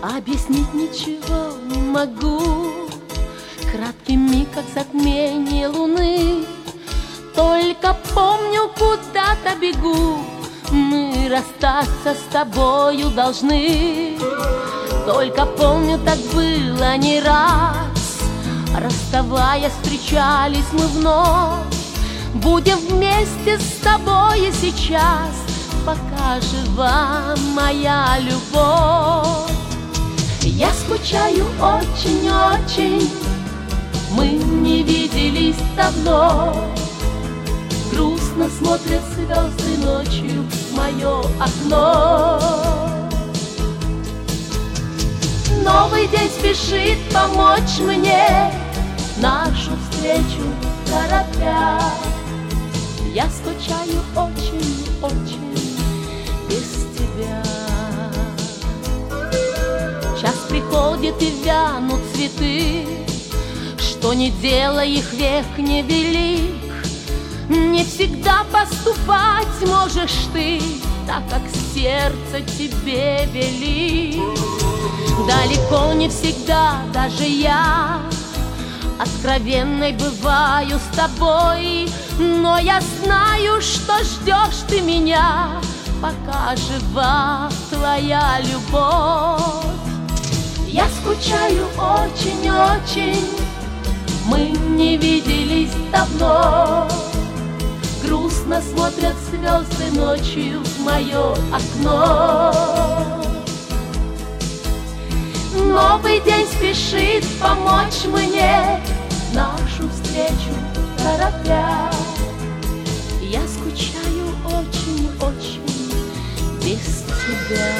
Объяснить ничего не могу. Краткий миг, как затмение луны. Только помню, куда-то бегу. Мы расстаться с тобою должны. Только помню, так было не раз. Расставаясь, встречались мы вновь. Будем вместе с тобой и сейчас, пока жива моя любовь. Я скучаю очень-очень, мы не виделись давно. Грустно смотрят звезды ночью в мое окно. Новый день спешит помочь мне, нашу встречу торопя. Я скучаю очень-очень без тебя. Час приходит и вянут цветы, что не делай их век невелик. Не всегда поступать можешь ты так, как сердце тебе велит. Далеко не всегда даже я откровенной бываю с тобой, но я знаю, что ждешь ты меня, пока жива твоя любовь. Я скучаю очень-очень, мы не виделись давно. Грустно смотрят звезды ночью в мое окно. Новый день спешит помочь мне, нашу встречу торопя. Я скучаю очень-очень без тебя.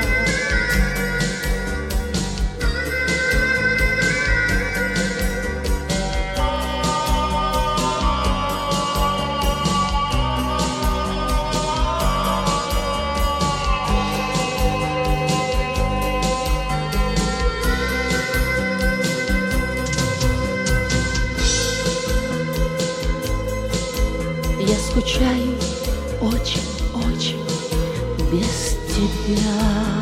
Я скучаю очень-очень без тебя.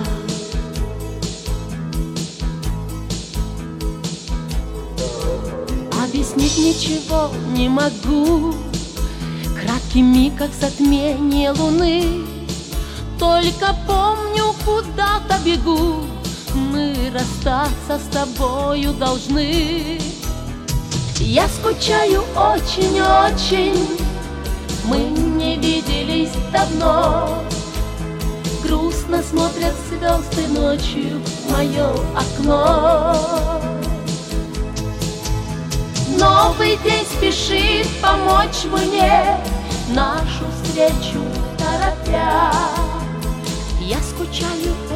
Объяснить ничего не могу. Краткий миг, как затмение луны. Только помню, куда-то бегу. Мы расстаться с тобою должны. Я скучаю очень-очень, мы не виделись давно. Грустно смотрят звезды ночью в мое окно. Новый день спешит помочь мне, нашу встречу торопя. Я скучаю